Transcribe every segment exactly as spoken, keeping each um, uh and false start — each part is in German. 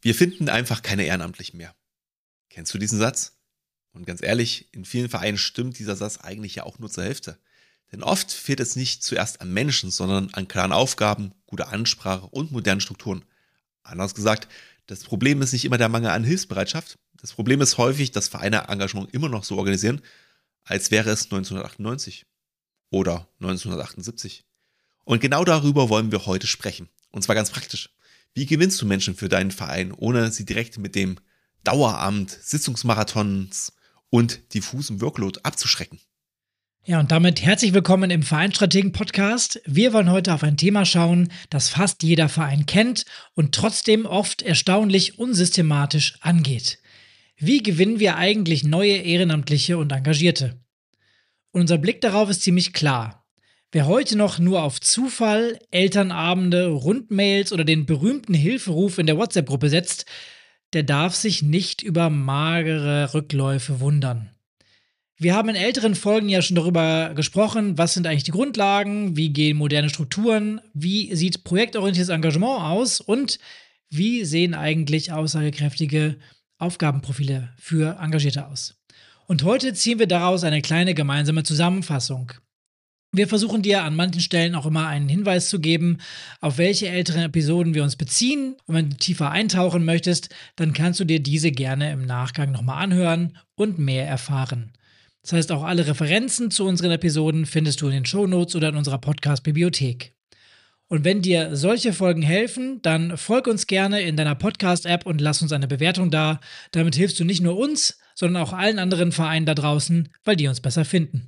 Wir finden einfach keine Ehrenamtlichen mehr. Kennst du diesen Satz? Und ganz ehrlich, in vielen Vereinen stimmt dieser Satz eigentlich ja auch nur zur Hälfte. Denn oft fehlt es nicht zuerst an Menschen, sondern an klaren Aufgaben, guter Ansprache und modernen Strukturen. Anders gesagt, das Problem ist nicht immer der Mangel an Hilfsbereitschaft. Das Problem ist häufig, dass Vereine Engagement immer noch so organisieren, als wäre es neunzehnhundertachtundneunzig oder neunzehnhundertachtundsiebzig. Und genau darüber wollen wir heute sprechen. Und zwar ganz praktisch. Wie gewinnst du Menschen für deinen Verein, ohne sie direkt mit dem Daueramt, Sitzungsmarathons und diffusem Workload abzuschrecken? Ja, und damit herzlich willkommen im Vereinsstrategen-Podcast. Wir wollen heute auf ein Thema schauen, das fast jeder Verein kennt und trotzdem oft erstaunlich unsystematisch angeht. Wie gewinnen wir eigentlich neue Ehrenamtliche und Engagierte? Und unser Blick darauf ist ziemlich klar. Wer heute noch nur auf Zufall, Elternabende, Rundmails oder den berühmten Hilferuf in der WhatsApp-Gruppe setzt, der darf sich nicht über magere Rückläufe wundern. Wir haben in älteren Folgen ja schon darüber gesprochen, was sind eigentlich die Grundlagen, wie gehen moderne Strukturen, wie sieht projektorientiertes Engagement aus und wie sehen eigentlich aussagekräftige Aufgabenprofile für Engagierte aus. Und heute ziehen wir daraus eine kleine gemeinsame Zusammenfassung. Wir versuchen dir an manchen Stellen auch immer einen Hinweis zu geben, auf welche älteren Episoden wir uns beziehen. Und wenn du tiefer eintauchen möchtest, dann kannst du dir diese gerne im Nachgang nochmal anhören und mehr erfahren. Das heißt, auch alle Referenzen zu unseren Episoden findest du in den Shownotes oder in unserer Podcast-Bibliothek. Und wenn dir solche Folgen helfen, dann folg uns gerne in deiner Podcast-App und lass uns eine Bewertung da. Damit hilfst du nicht nur uns, sondern auch allen anderen Vereinen da draußen, weil die uns besser finden.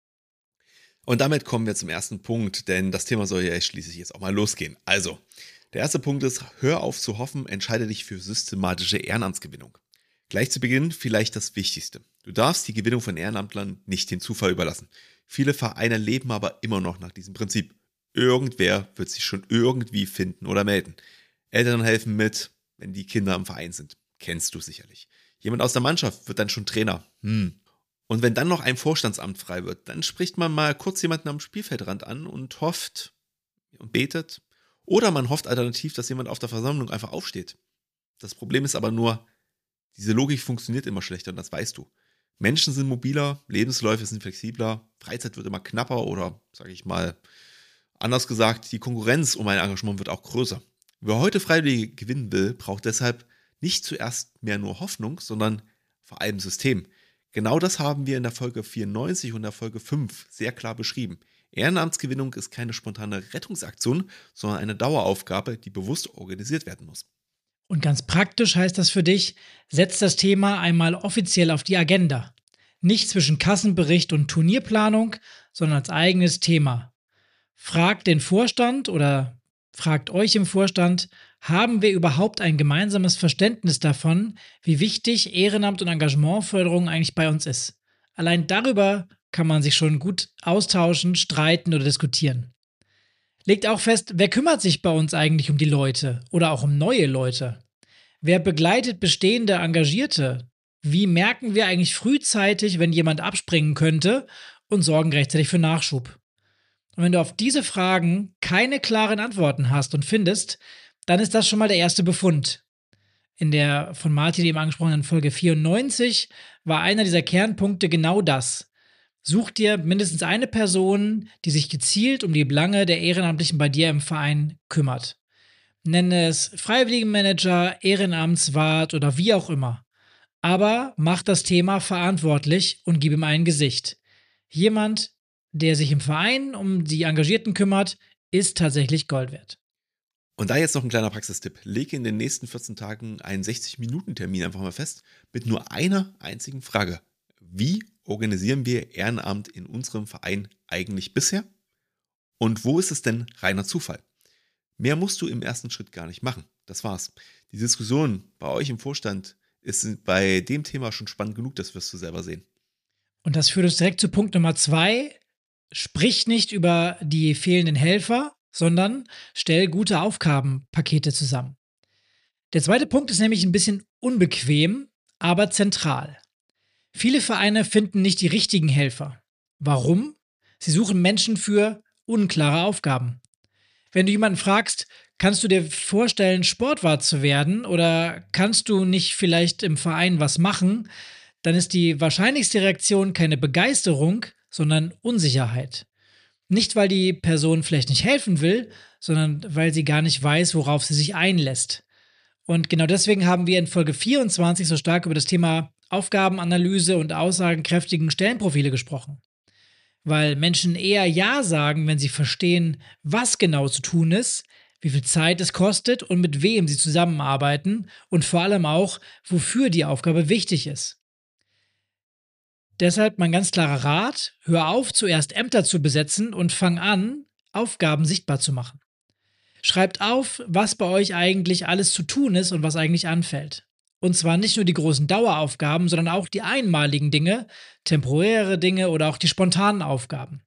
Und damit kommen wir zum ersten Punkt, denn das Thema soll ja schließlich jetzt auch mal losgehen. Also, der erste Punkt ist, hör auf zu hoffen, entscheide dich für systematische Ehrenamtsgewinnung. Gleich zu Beginn vielleicht das Wichtigste. Du darfst die Gewinnung von Ehrenamtlern nicht dem Zufall überlassen. Viele Vereine leben aber immer noch nach diesem Prinzip. Irgendwer wird sich schon irgendwie finden oder melden. Eltern helfen mit, wenn die Kinder im Verein sind. Kennst du sicherlich. Jemand aus der Mannschaft wird dann schon Trainer. Hm. Und wenn dann noch ein Vorstandsamt frei wird, dann spricht man mal kurz jemanden am Spielfeldrand an und hofft und betet. Oder man hofft alternativ, dass jemand auf der Versammlung einfach aufsteht. Das Problem ist aber nur, diese Logik funktioniert immer schlechter und das weißt du. Menschen sind mobiler, Lebensläufe sind flexibler, Freizeit wird immer knapper oder, sage ich mal, anders gesagt, die Konkurrenz um ein Engagement wird auch größer. Wer heute Freiwillige gewinnen will, braucht deshalb nicht zuerst mehr nur Hoffnung, sondern vor allem System. Genau das haben wir in der Folge vierundneunzig und der Folge fünf sehr klar beschrieben. Ehrenamtsgewinnung ist keine spontane Rettungsaktion, sondern eine Daueraufgabe, die bewusst organisiert werden muss. Und ganz praktisch heißt das für dich, setz das Thema einmal offiziell auf die Agenda. Nicht zwischen Kassenbericht und Turnierplanung, sondern als eigenes Thema. Fragt den Vorstand oder fragt euch im Vorstand, haben wir überhaupt ein gemeinsames Verständnis davon, wie wichtig Ehrenamt und Engagementförderung eigentlich bei uns ist? Allein darüber kann man sich schon gut austauschen, streiten oder diskutieren. Legt auch fest, wer kümmert sich bei uns eigentlich um die Leute oder auch um neue Leute? Wer begleitet bestehende Engagierte? Wie merken wir eigentlich frühzeitig, wenn jemand abspringen könnte und sorgen rechtzeitig für Nachschub? Und wenn du auf diese Fragen keine klaren Antworten hast und findest, dann ist das schon mal der erste Befund. In der von Martin eben angesprochenen Folge vierundneunzig war einer dieser Kernpunkte genau das. Such dir mindestens eine Person, die sich gezielt um die Belange der Ehrenamtlichen bei dir im Verein kümmert. Nenne es Freiwilligenmanager, Ehrenamtswart oder wie auch immer. Aber mach das Thema verantwortlich und gib ihm ein Gesicht. Jemand, der sich im Verein um die Engagierten kümmert, ist tatsächlich Gold wert. Und da jetzt noch ein kleiner Praxistipp. Lege in den nächsten vierzehn Tagen einen sechzig-Minuten-Termin einfach mal fest mit nur einer einzigen Frage. Wie organisieren wir Ehrenamt in unserem Verein eigentlich bisher? Und wo ist es denn reiner Zufall? Mehr musst du im ersten Schritt gar nicht machen. Das war's. Die Diskussion bei euch im Vorstand ist bei dem Thema schon spannend genug, das wirst du selber sehen. Und das führt uns direkt zu Punkt Nummer zwei. Sprich nicht über die fehlenden Helfer, sondern stell gute Aufgabenpakete zusammen. Der zweite Punkt ist nämlich ein bisschen unbequem, aber zentral. Viele Vereine finden nicht die richtigen Helfer. Warum? Sie suchen Menschen für unklare Aufgaben. Wenn du jemanden fragst, Kannst du dir vorstellen, Sportwart zu werden oder kannst du nicht vielleicht im Verein was machen? Dann ist die wahrscheinlichste Reaktion keine Begeisterung, sondern Unsicherheit. Nicht, weil die Person vielleicht nicht helfen will, sondern weil sie gar nicht weiß, worauf sie sich einlässt. Und genau deswegen haben wir in Folge vierundzwanzig so stark über das Thema Aufgabenanalyse und aussagenkräftigen Stellenprofile gesprochen. Weil Menschen eher Ja sagen, wenn sie verstehen, was genau zu tun ist, wie viel Zeit es kostet und mit wem sie zusammenarbeiten und vor allem auch, wofür die Aufgabe wichtig ist. Deshalb mein ganz klarer Rat: Hör auf, zuerst Ämter zu besetzen und fang an, Aufgaben sichtbar zu machen. Schreibt auf, was bei euch eigentlich alles zu tun ist und was eigentlich anfällt. Und zwar nicht nur die großen Daueraufgaben, sondern auch die einmaligen Dinge, temporäre Dinge oder auch die spontanen Aufgaben.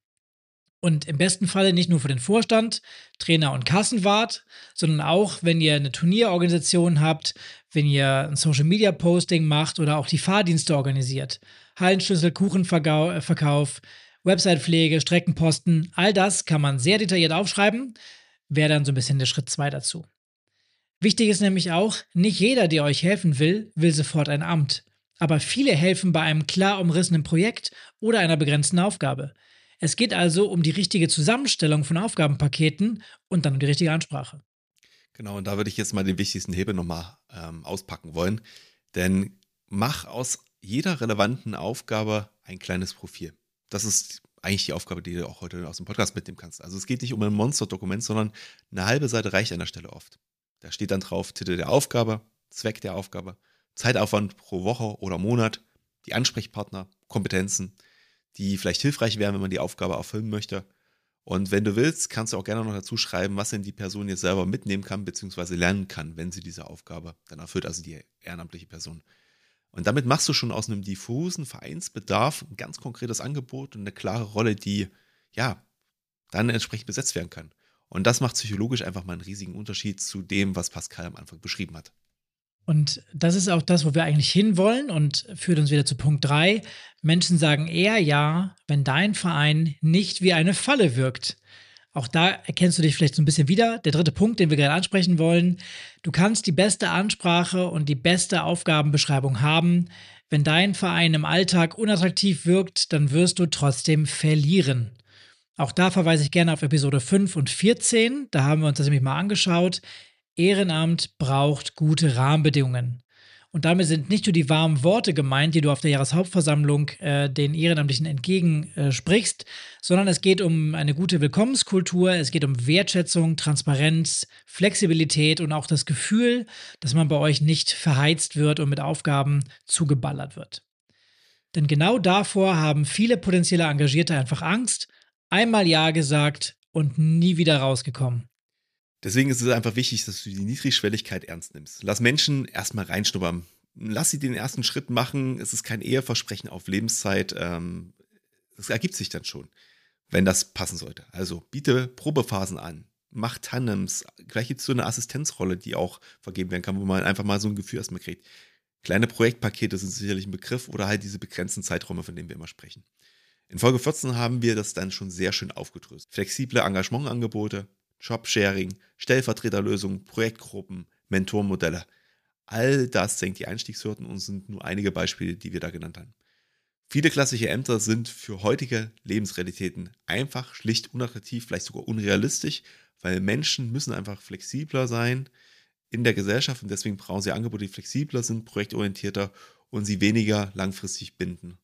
Und im besten Falle nicht nur für den Vorstand, Trainer und Kassenwart, sondern auch, wenn ihr eine Turnierorganisation habt, wenn ihr ein Social-Media-Posting macht oder auch die Fahrdienste organisiert. Hallenschlüssel, Kuchenverkauf, Websitepflege, Streckenposten, all das kann man sehr detailliert aufschreiben, wäre dann so ein bisschen der Schritt zwei dazu. Wichtig ist nämlich auch, nicht jeder, der euch helfen will, will sofort ein Amt. Aber viele helfen bei einem klar umrissenen Projekt oder einer begrenzten Aufgabe. Es geht also um die richtige Zusammenstellung von Aufgabenpaketen und dann um die richtige Ansprache. Genau, und da würde ich jetzt mal den wichtigsten Hebel nochmal ähm, auspacken wollen. Denn mach aus jeder relevanten Aufgabe ein kleines Profil. Das ist eigentlich die Aufgabe, die du auch heute aus dem Podcast mitnehmen kannst. Also es geht nicht um ein Monsterdokument, sondern eine halbe Seite reicht an der Stelle oft. Da steht dann drauf Titel der Aufgabe, Zweck der Aufgabe, Zeitaufwand pro Woche oder Monat, die Ansprechpartner, Kompetenzen, die vielleicht hilfreich wären, wenn man die Aufgabe erfüllen möchte. Und wenn du willst, kannst du auch gerne noch dazu schreiben, was denn die Person jetzt selber mitnehmen kann, beziehungsweise lernen kann, wenn sie diese Aufgabe dann erfüllt, also die ehrenamtliche Person. Und damit machst du schon aus einem diffusen Vereinsbedarf ein ganz konkretes Angebot und eine klare Rolle, die, ja, dann entsprechend besetzt werden kann. Und das macht psychologisch einfach mal einen riesigen Unterschied zu dem, was Pascal am Anfang beschrieben hat. Und das ist auch das, wo wir eigentlich hinwollen und führt uns wieder zu Punkt drei. Menschen sagen eher ja, wenn dein Verein nicht wie eine Falle wirkt. Auch da erkennst du dich vielleicht so ein bisschen wieder. Der dritte Punkt, den wir gerade ansprechen wollen: Du kannst die beste Ansprache und die beste Aufgabenbeschreibung haben. Wenn dein Verein im Alltag unattraktiv wirkt, dann wirst du trotzdem verlieren. Auch da verweise ich gerne auf Episode fünf und vierzehn. Da haben wir uns das nämlich mal angeschaut. Ehrenamt braucht gute Rahmenbedingungen. Und damit sind nicht nur die warmen Worte gemeint, die du auf der Jahreshauptversammlung äh, den Ehrenamtlichen entgegensprichst, äh, sondern es geht um eine gute Willkommenskultur, es geht um Wertschätzung, Transparenz, Flexibilität und auch das Gefühl, dass man bei euch nicht verheizt wird und mit Aufgaben zugeballert wird. Denn genau davor haben viele potenzielle Engagierte einfach Angst, einmal Ja gesagt und nie wieder rausgekommen. Deswegen ist es einfach wichtig, dass du die Niedrigschwelligkeit ernst nimmst. Lass Menschen erstmal reinschnuppern. Lass sie den ersten Schritt machen. Es ist kein Eheversprechen auf Lebenszeit. Ähm, das ergibt sich dann schon, wenn das passen sollte. Also biete Probephasen an. Mach Tandems. Vielleicht gibt es so eine Assistenzrolle, die auch vergeben werden kann, wo man einfach mal so ein Gefühl erstmal kriegt. Kleine Projektpakete sind sicherlich ein Begriff oder halt diese begrenzten Zeiträume, von denen wir immer sprechen. In Folge vierzehn haben wir das dann schon sehr schön aufgedröselt. Flexible Engagementangebote, Jobsharing, Stellvertreterlösungen, Projektgruppen, Mentormodelle. All das senkt die Einstiegshürden und sind nur einige Beispiele, die wir da genannt haben. Viele klassische Ämter sind für heutige Lebensrealitäten einfach schlicht unattraktiv, vielleicht sogar unrealistisch, weil Menschen müssen einfach flexibler sein in der Gesellschaft und deswegen brauchen sie Angebote, die flexibler sind, projektorientierter und sie weniger langfristig binden.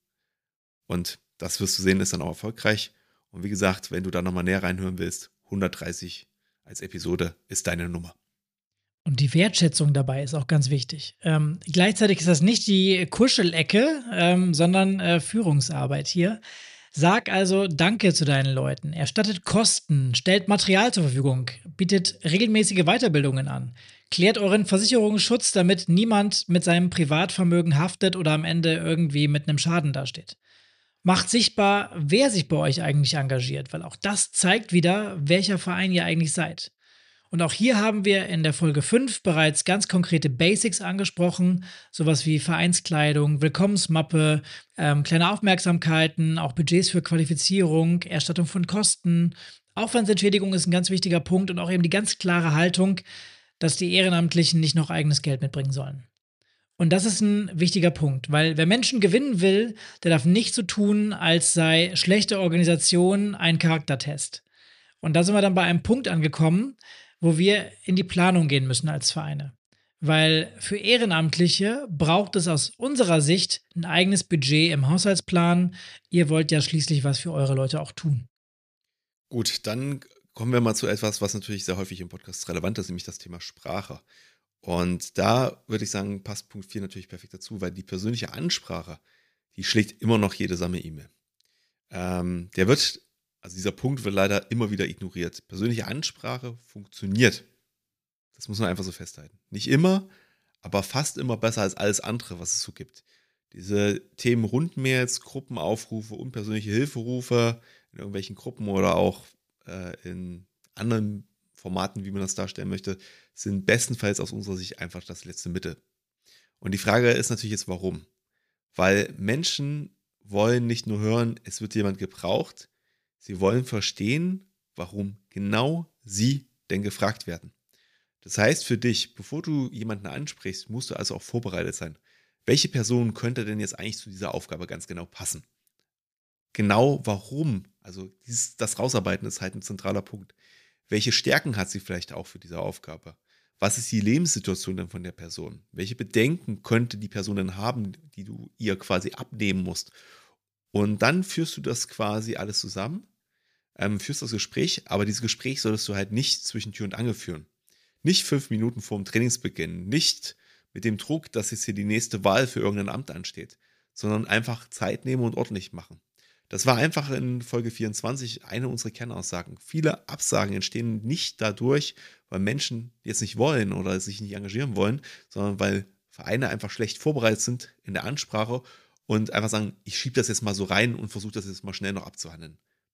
Und das wirst du sehen, ist dann auch erfolgreich. Und wie gesagt, wenn du da nochmal näher reinhören willst, hundertdreißig als Episode ist deine Nummer. Und die Wertschätzung dabei ist auch ganz wichtig. Ähm, gleichzeitig ist das nicht die Kuschelecke, ähm, sondern äh, Führungsarbeit hier. Sag also Danke zu deinen Leuten, erstattet Kosten, stellt Material zur Verfügung, bietet regelmäßige Weiterbildungen an, klärt euren Versicherungsschutz, damit niemand mit seinem Privatvermögen haftet oder am Ende irgendwie mit einem Schaden dasteht. Macht sichtbar, wer sich bei euch eigentlich engagiert, weil auch das zeigt wieder, welcher Verein ihr eigentlich seid. Und auch hier haben wir in der Folge fünf bereits ganz konkrete Basics angesprochen, sowas wie Vereinskleidung, Willkommensmappe, ähm, kleine Aufmerksamkeiten, auch Budgets für Qualifizierung, Erstattung von Kosten, Aufwandsentschädigung ist ein ganz wichtiger Punkt und auch eben die ganz klare Haltung, dass die Ehrenamtlichen nicht noch eigenes Geld mitbringen sollen. Und das ist ein wichtiger Punkt, weil wer Menschen gewinnen will, der darf nicht so tun, als sei schlechte Organisation ein Charaktertest. Und da sind wir dann bei einem Punkt angekommen, wo wir in die Planung gehen müssen als Vereine. Weil für Ehrenamtliche braucht es aus unserer Sicht ein eigenes Budget im Haushaltsplan. Ihr wollt ja schließlich was für eure Leute auch tun. Gut, dann kommen wir mal zu etwas, was natürlich sehr häufig im Podcast relevant ist, nämlich das Thema Sprache. Und da würde ich sagen, passt Punkt vier natürlich perfekt dazu, weil die persönliche Ansprache, die schlägt immer noch jede Samme-E-Mail. Ähm, der wird, also dieser Punkt wird leider immer wieder ignoriert. Persönliche Ansprache funktioniert. Das muss man einfach so festhalten. Nicht immer, aber fast immer besser als alles andere, was es so gibt. Diese Themen Rundmails, Gruppenaufrufe, unpersönliche Hilferufe in irgendwelchen Gruppen oder auch äh, in anderen Formaten, wie man das darstellen möchte, sind bestenfalls aus unserer Sicht einfach das letzte Mittel. Und die Frage ist natürlich jetzt, warum? Weil Menschen wollen nicht nur hören, es wird jemand gebraucht, sie wollen verstehen, warum genau sie denn gefragt werden. Das heißt für dich, bevor du jemanden ansprichst, musst du also auch vorbereitet sein. Welche Person könnte denn jetzt eigentlich zu dieser Aufgabe ganz genau passen? Genau warum? Also dieses, das Rausarbeiten ist halt ein zentraler Punkt. Welche Stärken hat sie vielleicht auch für diese Aufgabe? Was ist die Lebenssituation denn von der Person? Welche Bedenken könnte die Person denn haben, die du ihr quasi abnehmen musst? Und dann führst du das quasi alles zusammen, ähm, führst das Gespräch, aber dieses Gespräch solltest du halt nicht zwischen Tür und Angel führen. Nicht fünf Minuten vor dem Trainingsbeginn, nicht mit dem Druck, dass jetzt hier die nächste Wahl für irgendein Amt ansteht, sondern einfach Zeit nehmen und ordentlich machen. Das war einfach in Folge vierundzwanzig eine unserer Kernaussagen. Viele Absagen entstehen nicht dadurch, weil Menschen jetzt nicht wollen oder sich nicht engagieren wollen, sondern weil Vereine einfach schlecht vorbereitet sind in der Ansprache und einfach sagen, ich schiebe das jetzt mal so rein und versuche das jetzt mal schnell noch abzuhandeln.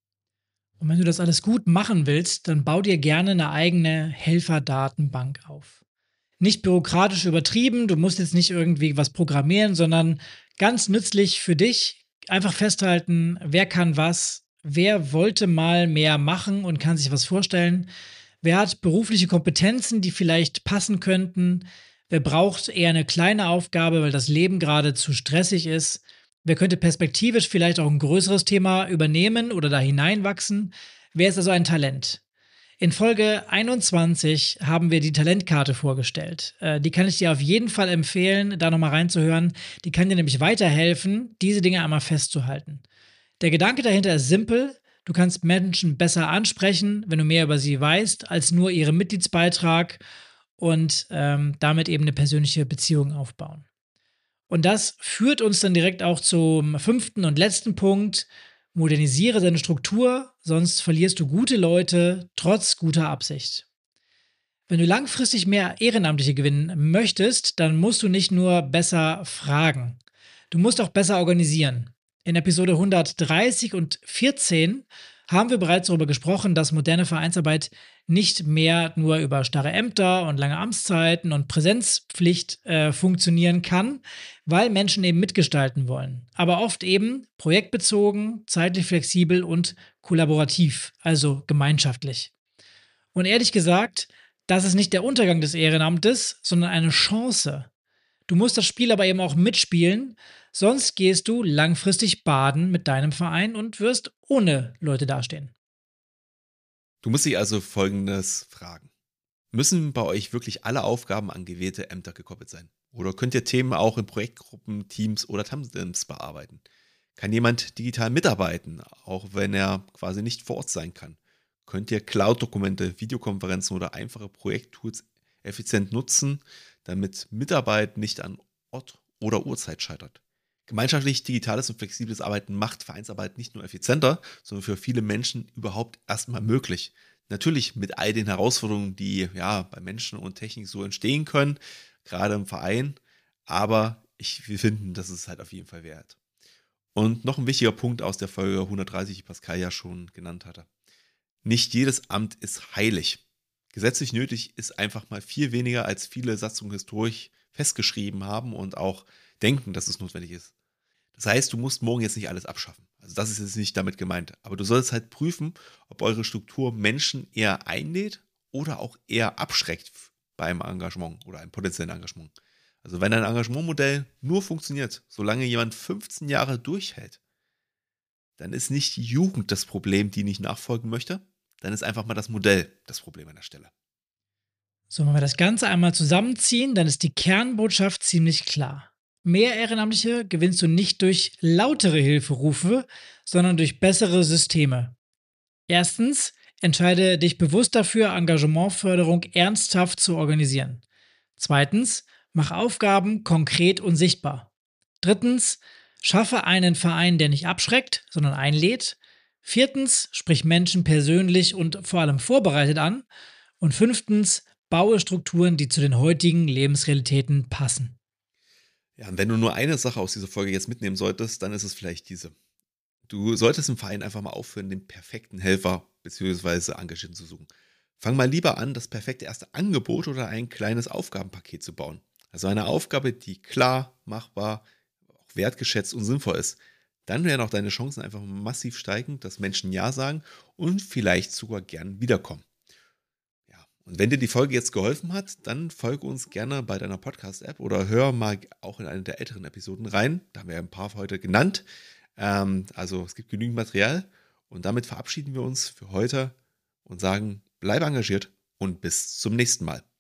Und wenn du das alles gut machen willst, dann bau dir gerne eine eigene Helferdatenbank auf. Nicht bürokratisch übertrieben, du musst jetzt nicht irgendwie was programmieren, sondern ganz nützlich für dich. Einfach festhalten, wer kann was, wer wollte mal mehr machen und kann sich was vorstellen, wer hat berufliche Kompetenzen, die vielleicht passen könnten, wer braucht eher eine kleine Aufgabe, weil das Leben gerade zu stressig ist, wer könnte perspektivisch vielleicht auch ein größeres Thema übernehmen oder da hineinwachsen, wer ist also ein Talent. In Folge einundzwanzig haben wir die Talentkarte vorgestellt. Äh, die kann ich dir auf jeden Fall empfehlen, da nochmal reinzuhören. Die kann dir nämlich weiterhelfen, diese Dinge einmal festzuhalten. Der Gedanke dahinter ist simpel. Du kannst Menschen besser ansprechen, wenn du mehr über sie weißt, als nur ihren Mitgliedsbeitrag und ähm, damit eben eine persönliche Beziehung aufbauen. Und das führt uns dann direkt auch zum fünften und letzten Punkt. Modernisiere deine Struktur, sonst verlierst du gute Leute trotz guter Absicht. Wenn du langfristig mehr Ehrenamtliche gewinnen möchtest, dann musst du nicht nur besser fragen. Du musst auch besser organisieren. In Episode hundertdreißig und vierzehn haben wir bereits darüber gesprochen, dass moderne Vereinsarbeit nicht mehr nur über starre Ämter und lange Amtszeiten und Präsenzpflicht äh, funktionieren kann, weil Menschen eben mitgestalten wollen. Aber oft eben projektbezogen, zeitlich flexibel und kollaborativ, also gemeinschaftlich. Und ehrlich gesagt, das ist nicht der Untergang des Ehrenamtes, sondern eine Chance. Du musst das Spiel aber eben auch mitspielen, sonst gehst du langfristig baden mit deinem Verein und wirst ohne Leute dastehen. Du musst dich also Folgendes fragen. Müssen bei euch wirklich alle Aufgaben an gewählte Ämter gekoppelt sein? Oder könnt ihr Themen auch in Projektgruppen, Teams oder Tandems bearbeiten? Kann jemand digital mitarbeiten, auch wenn er quasi nicht vor Ort sein kann? Könnt ihr Cloud-Dokumente, Videokonferenzen oder einfache Projekttools effizient nutzen, damit Mitarbeit nicht an Ort oder Uhrzeit scheitert? Gemeinschaftlich digitales und flexibles Arbeiten macht Vereinsarbeit nicht nur effizienter, sondern für viele Menschen überhaupt erstmal möglich. Natürlich mit all den Herausforderungen, die ja bei Menschen und Technik so entstehen können, gerade im Verein, aber ich, wir finden, das ist halt auf jeden Fall wert. Und noch ein wichtiger Punkt aus der Folge hundertdreißig, die Pascal ja schon genannt hatte. Nicht jedes Amt ist heilig. Gesetzlich nötig ist einfach mal viel weniger, als viele Satzungen historisch festgeschrieben haben und auch denken, dass es notwendig ist. Das heißt, du musst morgen jetzt nicht alles abschaffen. Also das ist jetzt nicht damit gemeint. Aber du solltest halt prüfen, ob eure Struktur Menschen eher einlädt oder auch eher abschreckt beim Engagement oder einem potenziellen Engagement. Also wenn ein Engagementmodell nur funktioniert, solange jemand fünfzehn Jahre durchhält, dann ist nicht die Jugend das Problem, die nicht nachfolgen möchte. Dann ist einfach mal das Modell das Problem an der Stelle. So, wenn wir das Ganze einmal zusammenziehen, dann ist die Kernbotschaft ziemlich klar. Mehr Ehrenamtliche gewinnst du nicht durch lautere Hilferufe, sondern durch bessere Systeme. Erstens, entscheide dich bewusst dafür, Engagementförderung ernsthaft zu organisieren. Zweitens, mach Aufgaben konkret und sichtbar. Drittens, schaffe einen Verein, der nicht abschreckt, sondern einlädt. Viertens, sprich Menschen persönlich und vor allem vorbereitet an. Und fünftens, baue Strukturen, die zu den heutigen Lebensrealitäten passen. Ja, und wenn du nur eine Sache aus dieser Folge jetzt mitnehmen solltest, dann ist es vielleicht diese. Du solltest im Verein einfach mal aufhören, den perfekten Helfer bzw. Engagierten zu suchen. Fang mal lieber an, das perfekte erste Angebot oder ein kleines Aufgabenpaket zu bauen. Also eine Aufgabe, die klar, machbar, auch wertgeschätzt und sinnvoll ist. Dann werden auch deine Chancen einfach massiv steigen, dass Menschen Ja sagen und vielleicht sogar gern wiederkommen. Ja, und wenn dir die Folge jetzt geholfen hat, dann folge uns gerne bei deiner Podcast-App oder hör mal auch in eine der älteren Episoden rein. Da haben wir ein paar heute genannt. Ähm, also es gibt genügend Material und damit verabschieden wir uns für heute und sagen, bleib engagiert und bis zum nächsten Mal.